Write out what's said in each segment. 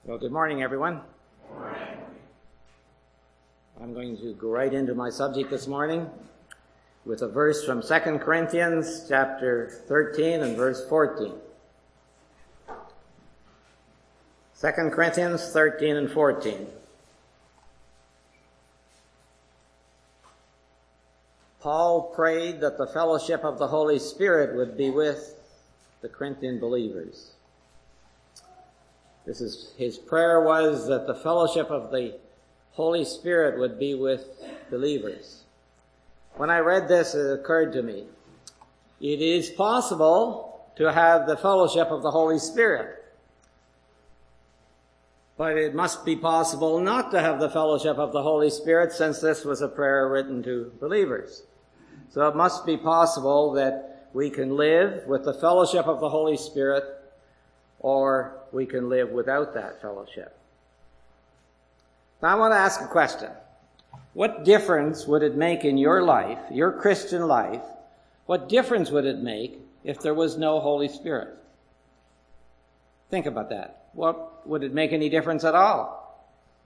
Well, good morning, everyone. Good morning. I'm going to go right into my subject this morning with a verse from 2 Corinthians chapter 13 and verse 14. 2 Corinthians 13 and 14. Paul prayed that the fellowship of the Holy Spirit would be with the Corinthian believers. His prayer was that the fellowship of the Holy Spirit would be with believers. When I read this, it occurred to me, it is possible to have the fellowship of the Holy Spirit, but it must be possible not to have the fellowship of the Holy Spirit, since this was a prayer written to believers. So it must be possible that we can live with the fellowship of the Holy Spirit, or we can live without that fellowship. Now I want to ask a question. What difference would it make in your life, your Christian life, what difference would it make if there was no Holy Spirit? Think about that. Would it make any difference at all?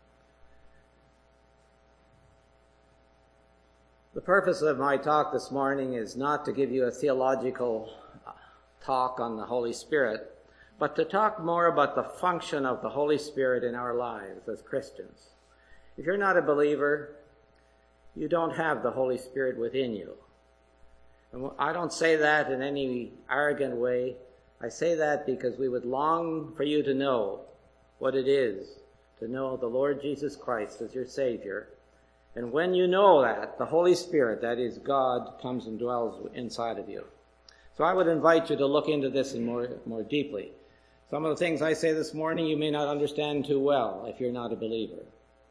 The purpose of my talk this morning is not to give you a theological talk on the Holy Spirit, but to talk more about the function of the Holy Spirit in our lives as Christians. If you're not a believer, you don't have the Holy Spirit within you. And I don't say that in any arrogant way. I say that because we would long for you to know what it is to know the Lord Jesus Christ as your Savior. And when you know that, the Holy Spirit, that is God, comes and dwells inside of you. So I would invite you to look into this more deeply. Some of the things I say this morning you may not understand too well if you're not a believer.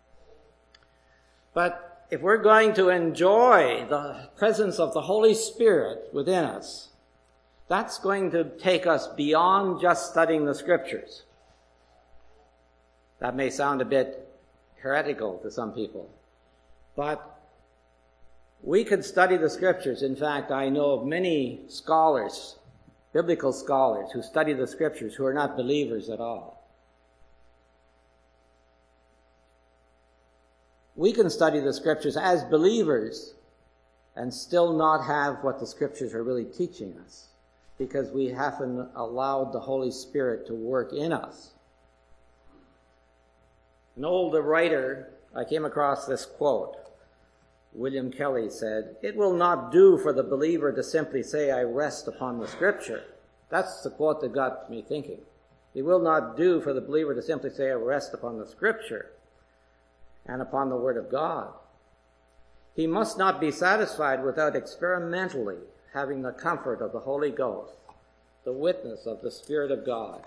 But if we're going to enjoy the presence of the Holy Spirit within us, that's going to take us beyond just studying the Scriptures. That may sound a bit heretical to some people, but we could study the Scriptures. In fact, I know of many scholars, biblical scholars, who study the Scriptures who are not believers at all. We can study the Scriptures as believers and still not have what the Scriptures are really teaching us, because we haven't allowed the Holy Spirit to work in us. An old writer, I came across this quote. William Kelly said, "It will not do for the believer to simply say, 'I rest upon the Scripture.'" That's the quote that got me thinking. It will not do for the believer to simply say, "I rest upon the Scripture and upon the Word of God." He must not be satisfied without experimentally having the comfort of the Holy Ghost, the witness of the Spirit of God.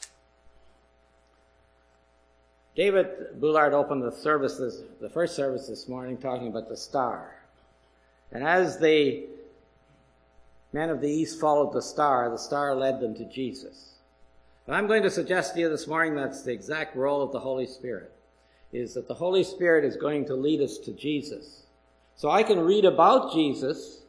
David Bullard opened the first service this morning, talking about the star. And as the men of the East followed the star led them to Jesus. And I'm going to suggest to you this morning that's the exact role of the Holy Spirit, is that the Holy Spirit is going to lead us to Jesus. So I can read about Jesus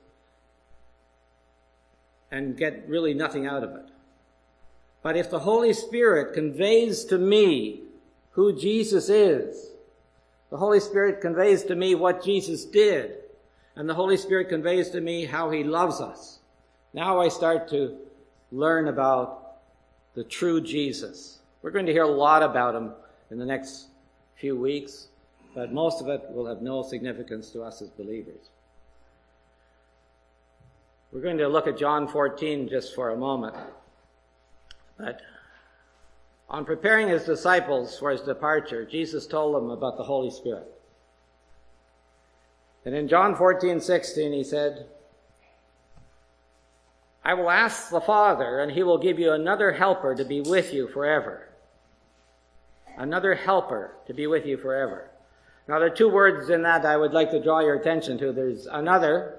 and get really nothing out of it. But if the Holy Spirit conveys to me who Jesus is, the Holy Spirit conveys to me what Jesus did, and the Holy Spirit conveys to me how he loves us, now I start to learn about the true Jesus. We're going to hear a lot about him in the next few weeks, but most of it will have no significance to us as believers. We're going to look at John 14 just for a moment. But on preparing his disciples for his departure, Jesus told them about the Holy Spirit. And in John 14:16, he said, "I will ask the Father, and he will give you another helper to be with you forever." Another helper to be with you forever. Now, there are two words in that I would like to draw your attention to. There's another,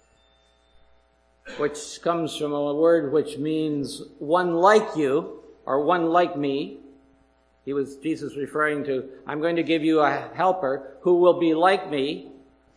which comes from a word which means one like you, or one like me. Jesus referring to, I'm going to give you a helper who will be like me.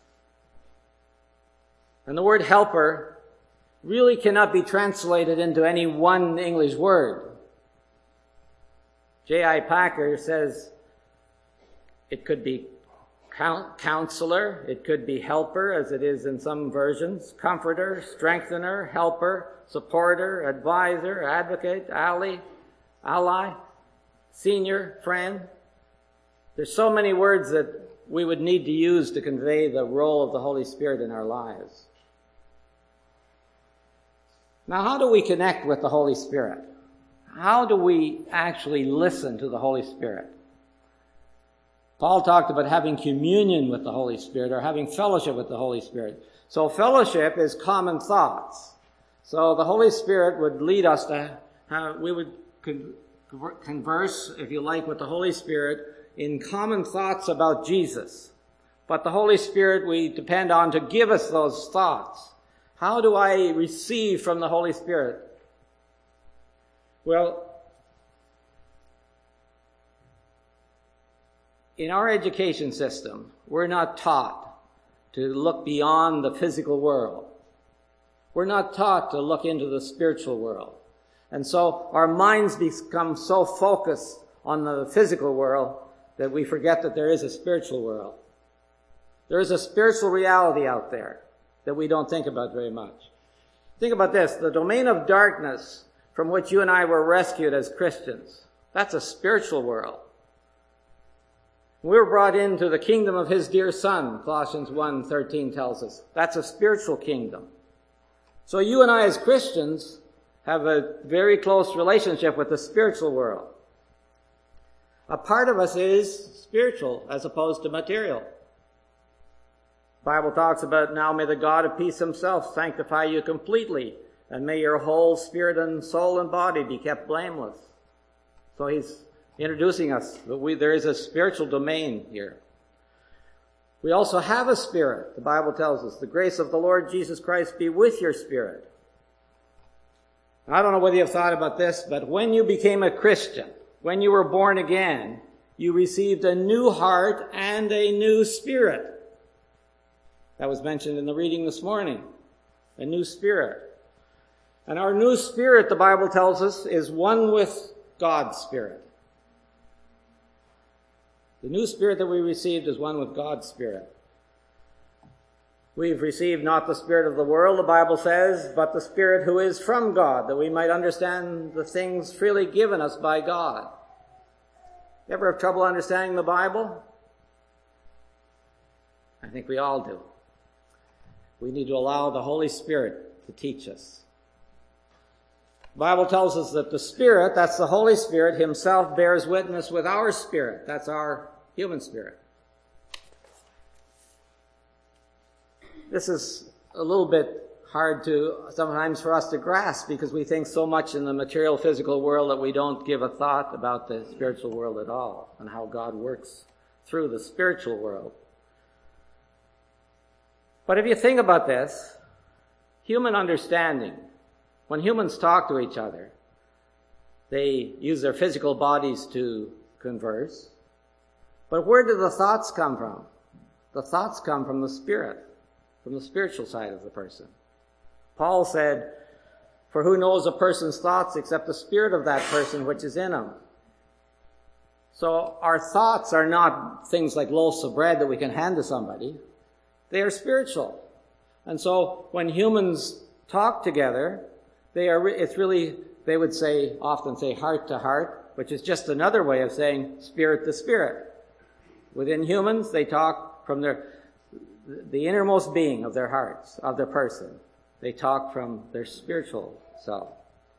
And the word helper really cannot be translated into any one English word. J.I. Packer says it could be counselor, it could be helper, as it is in some versions, comforter, strengthener, helper, supporter, advisor, advocate, ally, senior, friend. There's so many words that we would need to use to convey the role of the Holy Spirit in our lives. Now, how do we connect with the Holy Spirit? How do we actually listen to the Holy Spirit? Paul talked about having communion with the Holy Spirit or having fellowship with the Holy Spirit. So fellowship is common thoughts. So the Holy Spirit would lead us to we would converse, if you like, with the Holy Spirit in common thoughts about Jesus. But the Holy Spirit we depend on to give us those thoughts. How do I receive from the Holy Spirit? Well, in our education system, we're not taught to look beyond the physical world. We're not taught to look into the spiritual world. And so our minds become so focused on the physical world that we forget that there is a spiritual world. There is a spiritual reality out there that we don't think about very much. Think about this. The domain of darkness from which you and I were rescued as Christians, that's a spiritual world. We were brought into the kingdom of his dear Son, Colossians 1:13 tells us. That's a spiritual kingdom. So you and I as Christians have a very close relationship with the spiritual world. A part of us is spiritual as opposed to material. The Bible talks about, now may the God of peace himself sanctify you completely, and may your whole spirit and soul and body be kept blameless. So he's introducing us that there is a spiritual domain here. We also have a spirit. The Bible tells us, the grace of the Lord Jesus Christ be with your spirit. I don't know whether you've thought about this, but when you became a Christian, when you were born again, you received a new heart and a new spirit. That was mentioned in the reading this morning. A new spirit. And our new spirit, the Bible tells us, is one with God's Spirit. The new spirit that we received is one with God's Spirit. We've received not the spirit of the world, the Bible says, but the Spirit who is from God, that we might understand the things freely given us by God. You ever have trouble understanding the Bible? I think we all do. We need to allow the Holy Spirit to teach us. The Bible tells us that the Spirit, that's the Holy Spirit, himself bears witness with our spirit. That's our human spirit. This is a little bit hard sometimes for us to grasp because we think so much in the material physical world that we don't give a thought about the spiritual world at all and how God works through the spiritual world. But if you think about this, human understanding, when humans talk to each other, they use their physical bodies to converse. But where do the thoughts come from? The thoughts come from the spirit, from the spiritual side of the person. Paul said, "For who knows a person's thoughts except the spirit of that person which is in him?" So our thoughts are not things like loaves of bread that we can hand to somebody. They are spiritual. And so when humans talk together, they would often say heart to heart, which is just another way of saying spirit to spirit. Within humans, they talk from the innermost being of their hearts, of their person. They talk from their spiritual self.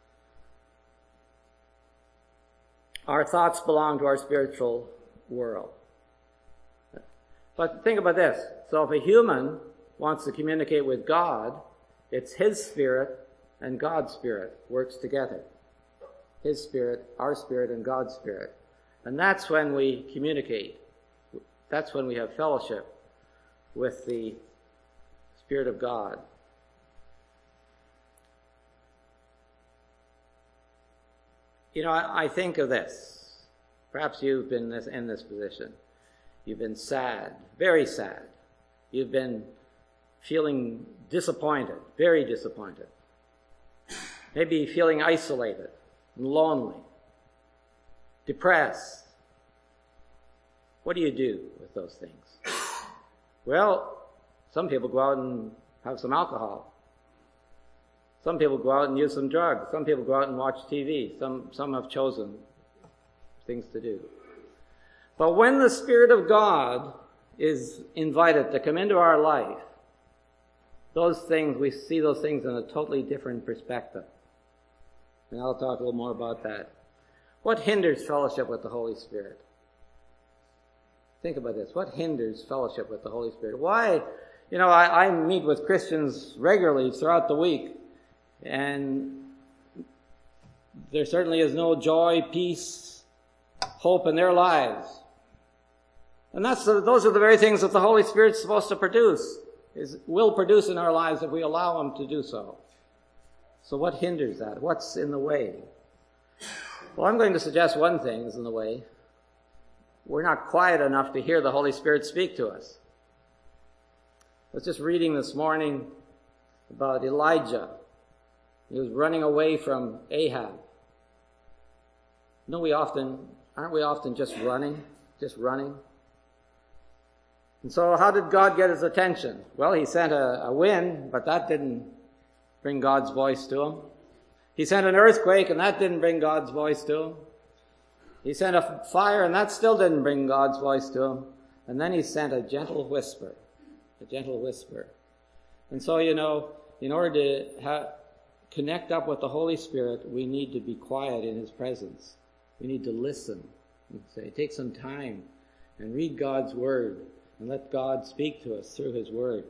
Our thoughts belong to our spiritual world. But think about this. So if a human wants to communicate with God, it's his spirit and God's spirit works together. His spirit, our spirit, and God's spirit. And that's when we communicate. That's when we have fellowship with the Spirit of God. You know, I think of this. Perhaps you've been in this position. You've been sad, very sad. You've been feeling disappointed, very disappointed. Maybe feeling isolated and lonely, depressed. What do you do with those things? Well, some people go out and have some alcohol. Some people go out and use some drugs. Some people go out and watch TV. Some have chosen things to do. But when the Spirit of God is invited to come into our life, we see those things in a totally different perspective. And I'll talk a little more about that. What hinders fellowship with the Holy Spirit? Think about this. What hinders fellowship with the Holy Spirit? Why? I meet with Christians regularly throughout the week, and there certainly is no joy, peace, hope in their lives. And those are the very things that the Holy Spirit's supposed to produce, will produce in our lives if we allow Him to do so. So what hinders that? What's in the way? Well, I'm going to suggest one thing is in the way. We're not quiet enough to hear the Holy Spirit speak to us. I was just reading this morning about Elijah. He was running away from Ahab. Aren't we often just running? And so how did God get his attention? Well, He sent a wind, but that didn't bring God's voice to him. He sent an earthquake, and that didn't bring God's voice to him. He sent a fire, and that still didn't bring God's voice to him. And then He sent a gentle whisper. And so, in order to connect up with the Holy Spirit, we need to be quiet in His presence. We need to listen. Take some time and read God's Word and let God speak to us through His Word.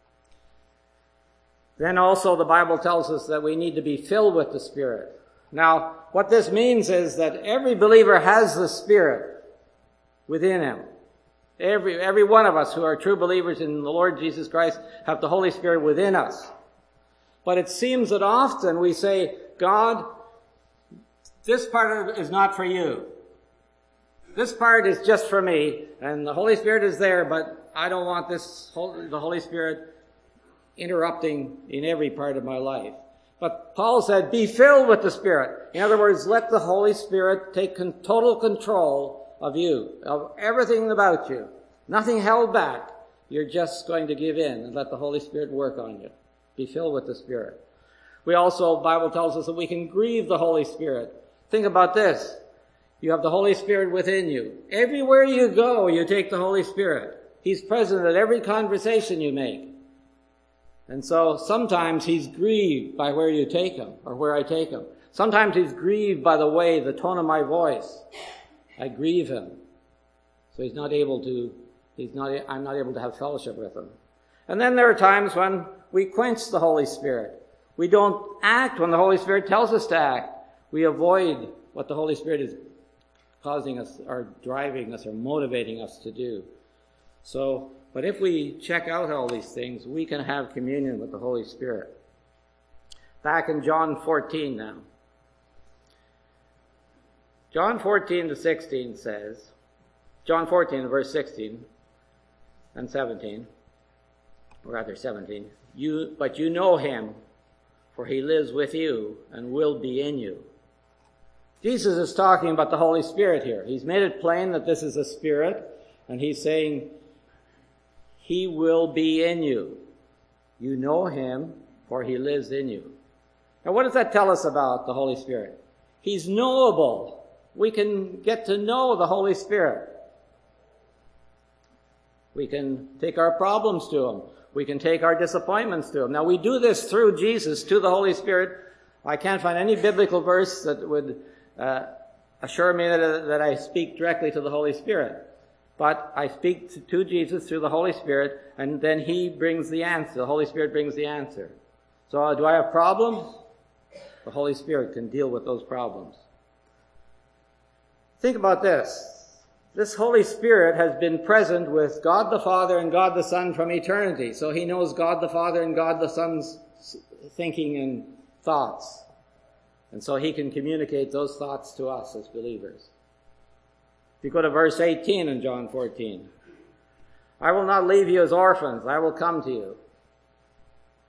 Then also the Bible tells us that we need to be filled with the Spirit. Now, what this means is that every believer has the Spirit within him. Every one of us who are true believers in the Lord Jesus Christ have the Holy Spirit within us. But it seems that often we say, God, this part is not for you. This part is just for me, and the Holy Spirit is there, but I don't want the Holy Spirit interrupting in every part of my life. But Paul said, be filled with the Spirit. In other words, let the Holy Spirit take total control of you, of everything about you. Nothing held back. You're just going to give in and let the Holy Spirit work on you. Be filled with the Spirit. The Bible tells us that we can grieve the Holy Spirit. Think about this. You have the Holy Spirit within you. Everywhere you go, you take the Holy Spirit. He's present at every conversation you make. And so sometimes He's grieved by where you take Him or where I take Him. Sometimes He's grieved by the tone of my voice. I grieve Him. So I'm not able to have fellowship with Him. And then there are times when we quench the Holy Spirit. We don't act when the Holy Spirit tells us to act. We avoid what the Holy Spirit is causing us or driving us or motivating us to do. But if we check out all these things, we can have communion with the Holy Spirit. Back in John 14 now. John 14:16 says, John 14 verse 16 and 17, or rather 17, but you know Him, for He lives with you and will be in you. Jesus is talking about the Holy Spirit here. He's made it plain that this is a Spirit, and He's saying, He will be in you. You know Him, for He lives in you. Now what does that tell us about the Holy Spirit? He's knowable. We can get to know the Holy Spirit. We can take our problems to Him. We can take our disappointments to Him. Now we do this through Jesus to the Holy Spirit. I can't find any biblical verse that would assure me that I speak directly to the Holy Spirit. But I speak to Jesus through the Holy Spirit, and then He brings the answer. The Holy Spirit brings the answer. So do I have problems? The Holy Spirit can deal with those problems. Think about this. This Holy Spirit has been present with God the Father and God the Son from eternity. So He knows God the Father and God the Son's thinking and thoughts. And so He can communicate those thoughts to us as believers. If you go to verse 18 in John 14, I will not leave you as orphans, I will come to you.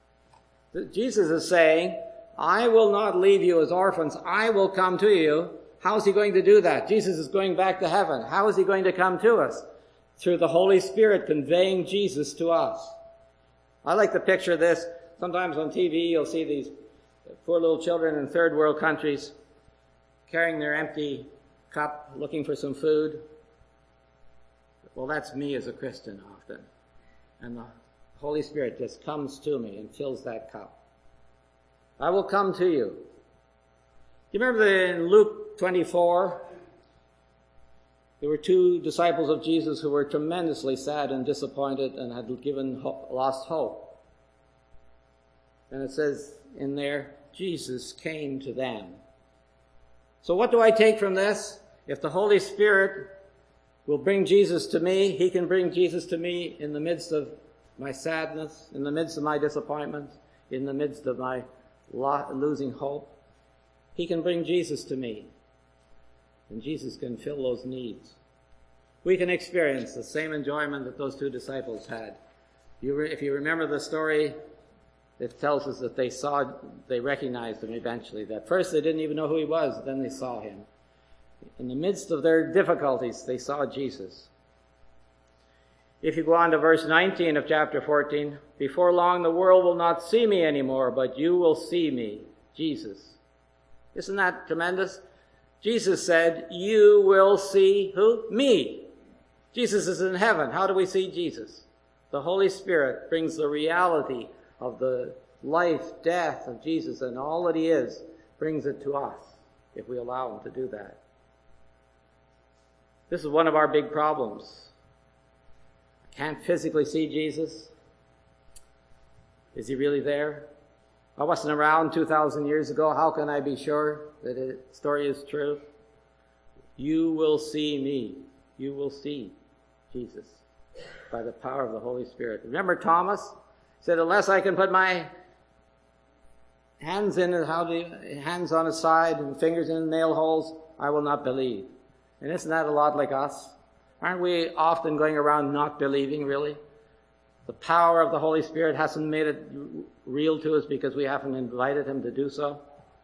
Jesus is saying, I will not leave you as orphans, I will come to you. How is he going to do that? Jesus is going back to heaven. How is he going to come to us? Through the Holy Spirit conveying Jesus to us. I like to picture this. Sometimes on TV you'll see these poor little children in third world countries carrying their empty cup, looking for some food. Well, that's me as a Christian often. And the Holy Spirit just comes to me and fills that cup. I will come to you. You remember in Luke 24, there were two disciples of Jesus who were tremendously sad and disappointed and had lost hope. And it says in there, Jesus came to them. So what do I take from this? If the Holy Spirit will bring Jesus to me, he can bring Jesus to me in the midst of my sadness, in the midst of my disappointment, in the midst of my losing hope. He can bring Jesus to me, and Jesus can fill those needs. We can experience the same enjoyment that those two disciples had. If you remember the story, it tells us that they recognized him eventually. At first they didn't even know who he was, then they saw him. In the midst of their difficulties, they saw Jesus. If you go on to verse 19 of chapter 14, before long the world will not see me anymore, but you will see me, Jesus. Isn't that tremendous? Jesus said, you will see who? Me. Jesus is in heaven. How do we see Jesus? The Holy Spirit brings the reality of the life, death of Jesus and all that he is, brings it to us if we allow him to do that. This is one of our big problems. I can't physically see Jesus. Is he really there? I wasn't around 2,000 years ago. How can I be sure that the story is true? You will see me. You will see Jesus by the power of the Holy Spirit. Remember Thomas said, unless I can put my hands on his side and fingers in the nail holes, I will not believe. And isn't that a lot like us? Aren't we often going around not believing, really? The power of the Holy Spirit hasn't made it real to us because we haven't invited him to do so.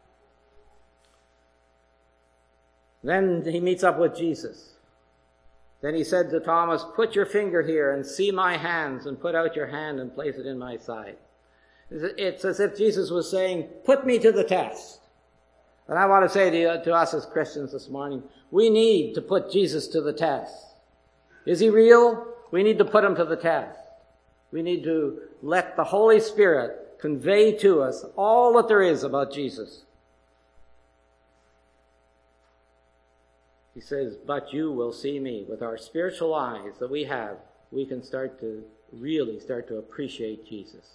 Then he meets up with Jesus. Then he said to Thomas, put your finger here and see my hands, and put out your hand and place it in my side. It's as if Jesus was saying, put me to the test. And I want to say to us as Christians this morning, we need to put Jesus to the test. Is he real? We need to put him to the test. We need to let the Holy Spirit convey to us all that there is about Jesus. He says, but you will see me. With our spiritual eyes that we have, we can really start to appreciate Jesus.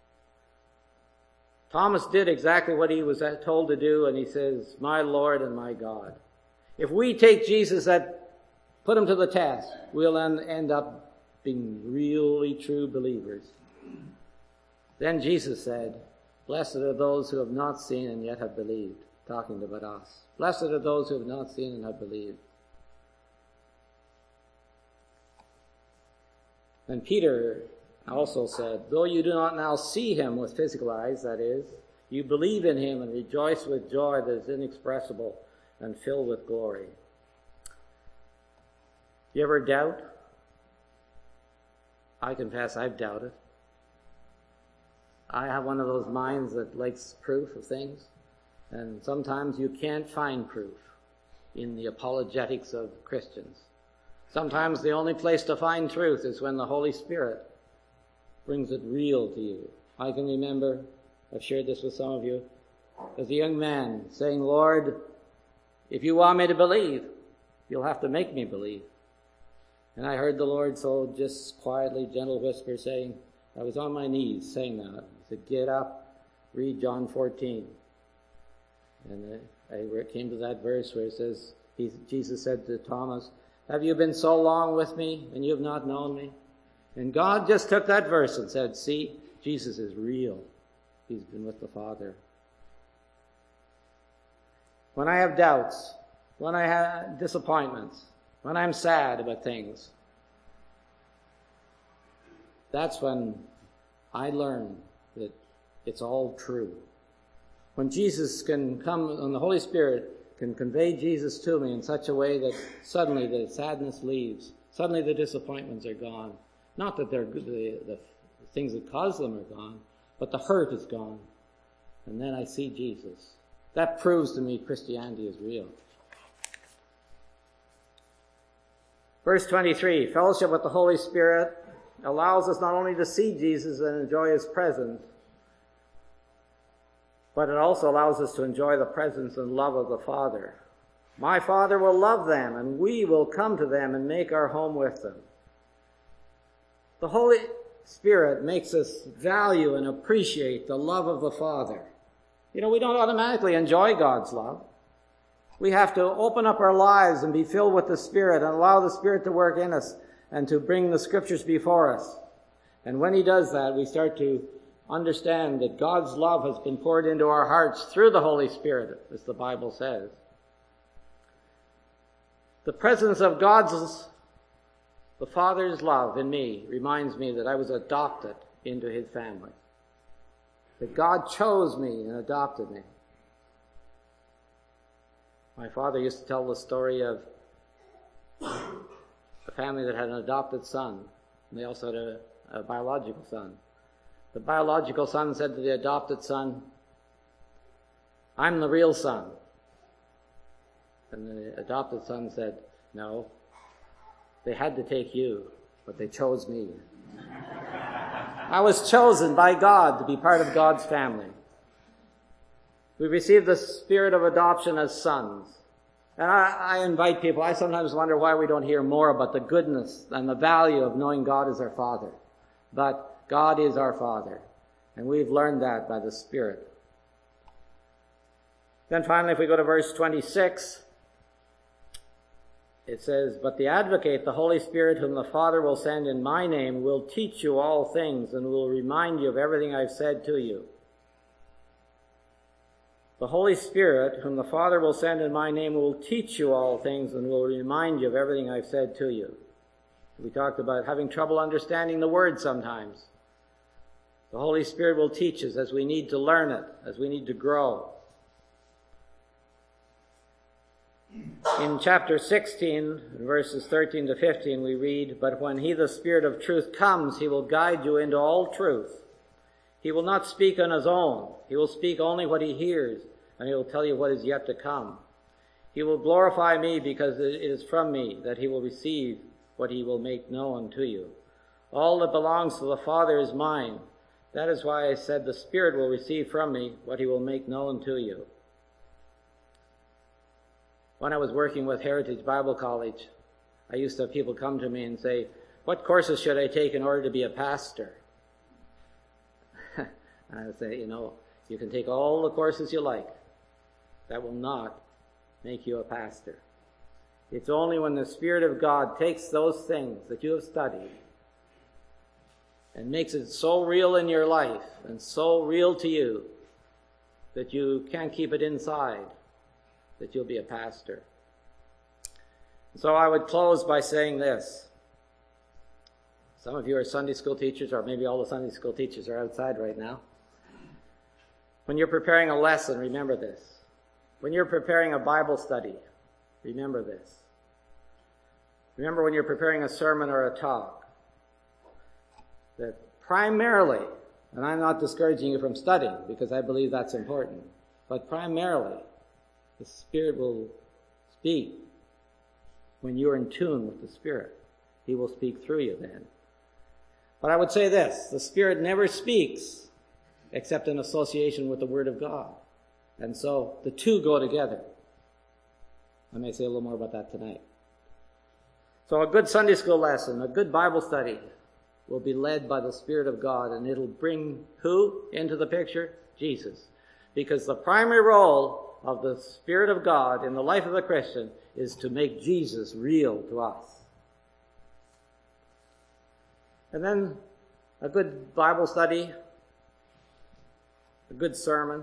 Thomas did exactly what he was told to do, and he says, my Lord and my God. If we take Jesus put him to the test, we'll end up being really true believers. Then Jesus said, blessed are those who have not seen and yet have believed. Talking about us. Blessed are those who have not seen and have believed. And Peter also said, though you do not now see him with physical eyes, that is, you believe in him and rejoice with joy that is inexpressible and filled with glory. You ever doubt? I confess I've doubted. I have one of those minds that likes proof of things. And sometimes you can't find proof in the apologetics of Christians. Sometimes the only place to find truth is when the Holy Spirit brings it real to you. I can remember, I've shared this with some of you, as a young man saying, Lord, if you want me to believe, you'll have to make me believe. And I heard the Lord so just quietly, gentle whisper saying, I was on my knees saying that. He said, get up, read John 14. And I came to that verse where it says, Jesus said to Thomas, have you been so long with me and you have not known me? And God just took that verse and said, see, Jesus is real. He's been with the Father. When I have doubts, when I have disappointments, when I'm sad about things, that's when I learn that it's all true. When Jesus can come and the Holy Spirit can convey Jesus to me in such a way that suddenly the sadness leaves. Suddenly the disappointments are gone. Not that the things that caused them are gone, but the hurt is gone. And then I see Jesus. That proves to me Christianity is real. Verse 23, fellowship with the Holy Spirit allows us not only to see Jesus and enjoy his presence, but it also allows us to enjoy the presence and love of the Father. My Father will love them, and we will come to them and make our home with them. The Holy Spirit makes us value and appreciate the love of the Father. We don't automatically enjoy God's love. We have to open up our lives and be filled with the Spirit and allow the Spirit to work in us and to bring the Scriptures before us. And when he does that, we start to understand that God's love has been poured into our hearts through the Holy Spirit, as the Bible says. The presence of the Father's love in me reminds me that I was adopted into his family. That God chose me and adopted me. My father used to tell the story of a family that had an adopted son. And they also had a biological son. The biological son said to the adopted son, "I'm the real son." And the adopted son said, "No, they had to take you, but they chose me. I was chosen by God to be part of God's family." We receive the spirit of adoption as sons. And I invite people, I sometimes wonder why we don't hear more about the goodness and the value of knowing God as our Father. But God is our Father, and we've learned that by the Spirit. Then finally, if we go to verse 26, it says, "But the Advocate, the Holy Spirit, whom the Father will send in my name, will teach you all things and will remind you of everything I've said to you." The Holy Spirit, whom the Father will send in my name, will teach you all things and will remind you of everything I've said to you. We talked about having trouble understanding the Word sometimes. The Holy Spirit will teach us as we need to learn it, as we need to grow. In chapter 16, verses 13 to 15, we read, "But when he, the Spirit of truth, comes, he will guide you into all truth. He will not speak on his own. He will speak only what he hears, and he will tell you what is yet to come. He will glorify me because it is from me that he will receive what he will make known to you. All that belongs to the Father is mine. That is why I said the Spirit will receive from me what he will make known to you." When I was working with Heritage Bible College, I used to have people come to me and say, "What courses should I take in order to be a pastor?" And I would say, you can take all the courses you like. That will not make you a pastor. It's only when the Spirit of God takes those things that you have studied and makes it so real in your life and so real to you that you can't keep it inside, that you'll be a pastor. So I would close by saying this. Some of you are Sunday school teachers, or maybe all the Sunday school teachers are outside right now. When you're preparing a lesson, remember this. When you're preparing a Bible study, remember this. Remember when you're preparing a sermon or a talk, that primarily, and I'm not discouraging you from studying because I believe that's important, but primarily, the Spirit will speak when you're in tune with the Spirit. He will speak through you then. But I would say this, the Spirit never speaks except in association with the Word of God. And so the two go together. I may say a little more about that tonight. So a good Sunday school lesson, a good Bible study will be led by the Spirit of God, and it'll bring who into the picture? Jesus. Because the primary role of the Spirit of God in the life of the Christian is to make Jesus real to us. And then a good Bible study, a good sermon,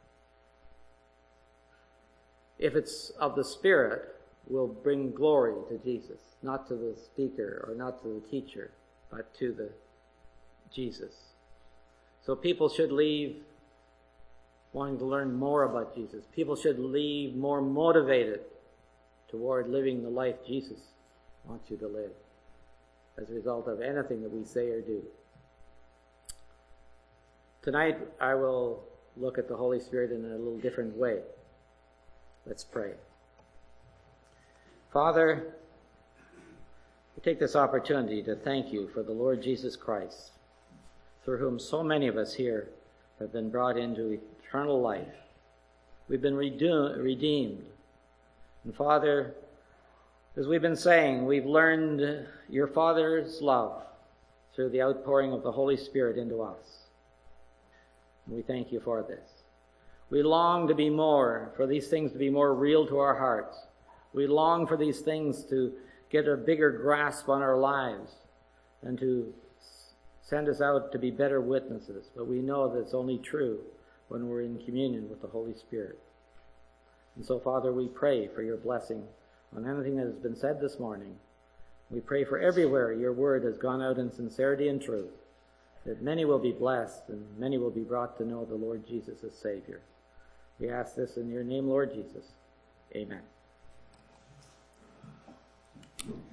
if it's of the Spirit, will bring glory to Jesus, not to the speaker or not to the teacher, but to the Jesus. So people should leave wanting to learn more about Jesus. People should leave more motivated toward living the life Jesus wants you to live as a result of anything that we say or do. Tonight, I will look at the Holy Spirit in a little different way. Let's pray. Father, we take this opportunity to thank you for the Lord Jesus Christ, through whom so many of us here have been brought into eternal life. We've been redeemed. And Father, as we've been saying, we've learned your Father's love through the outpouring of the Holy Spirit into us. And we thank you for this. We long to be more, for these things to be more real to our hearts. We long for these things to get a bigger grasp on our lives and to send us out to be better witnesses. But we know that it's only true when we're in communion with the Holy Spirit. And so, Father, we pray for your blessing on anything that has been said this morning. We pray for everywhere your word has gone out in sincerity and truth, that many will be blessed and many will be brought to know the Lord Jesus as Savior. We ask this in your name, Lord Jesus. Amen.